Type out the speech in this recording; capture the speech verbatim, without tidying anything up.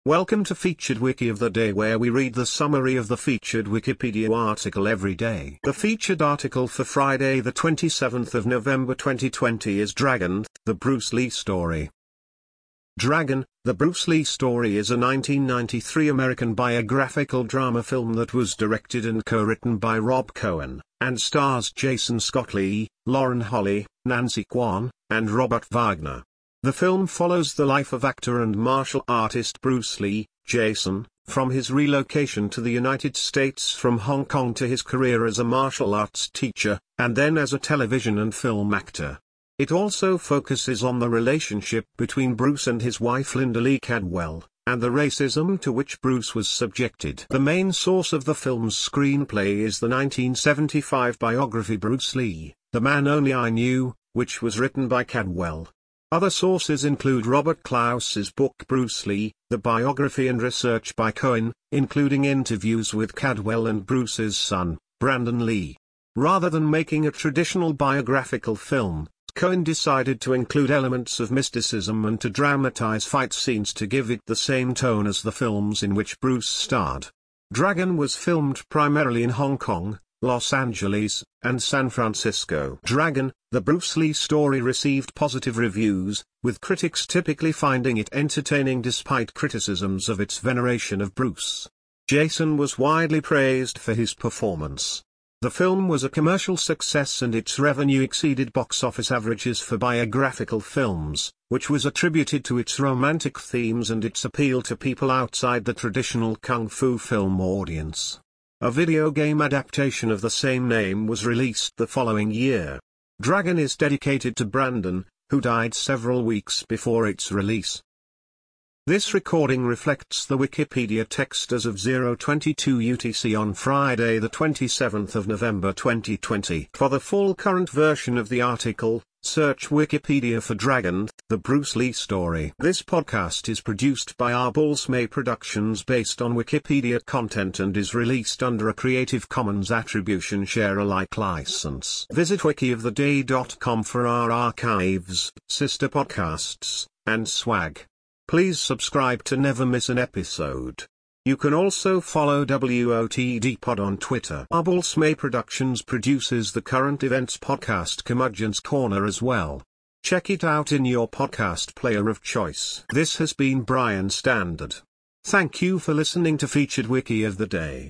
Welcome to Featured Wiki of the Day, where we read the summary of the featured Wikipedia article every day. The featured article for Friday the twenty-seventh of November twenty twenty is Dragon, the Bruce Lee Story. Dragon, the Bruce Lee Story is a nineteen ninety-three American biographical drama film that was directed and co-written by Rob Cohen, and stars Jason Scott Lee, Lauren Holly, Nancy Kwan, and Robert Wagner. The film follows the life of actor and martial artist Bruce Lee, Jason, from his relocation to the United States from Hong Kong to his career as a martial arts teacher, and then as a television and film actor. It also focuses on the relationship between Bruce and his wife Linda Lee Cadwell, and the racism to which Bruce was subjected. The main source of the film's screenplay is the nineteen seventy-five biography Bruce Lee, The Man Only I Knew, which was written by Cadwell. Other sources include Robert Klaus's book Bruce Lee, the biography, and research by Cohen, including interviews with Cadwell and Bruce's son, Brandon Lee. Rather than making a traditional biographical film, Cohen decided to include elements of mysticism and to dramatize fight scenes to give it the same tone as the films in which Bruce starred. Dragon was filmed primarily in Hong Kong, Los Angeles, and San Francisco. Dragon, the Bruce Lee Story received positive reviews, with critics typically finding it entertaining despite criticisms of its veneration of Bruce. Jason was widely praised for his performance. The film was a commercial success and its revenue exceeded box office averages for biographical films, which was attributed to its romantic themes and its appeal to people outside the traditional kung fu film audience. A video game adaptation of the same name was released the following year. Dragon is dedicated to Brandon, who died several weeks before its release. This recording reflects the Wikipedia text as of zero twenty-two U T C on Friday the twenty-seventh of November twenty twenty. For the full current version of the article, search Wikipedia for Dragon, the Bruce Lee Story. This podcast is produced by R. Balls May Productions based on Wikipedia content and is released under a Creative Commons Attribution Share Alike license. Visit wiki of the day dot com for our archives, sister podcasts, and swag. Please subscribe to never miss an episode. You can also follow W O T D Pod on Twitter. R. Balls May Productions produces the current events podcast Curmudgeon's Corner as well. Check it out in your podcast player of choice. This has been Brian Standard. Thank you for listening to Featured Wiki of the Day.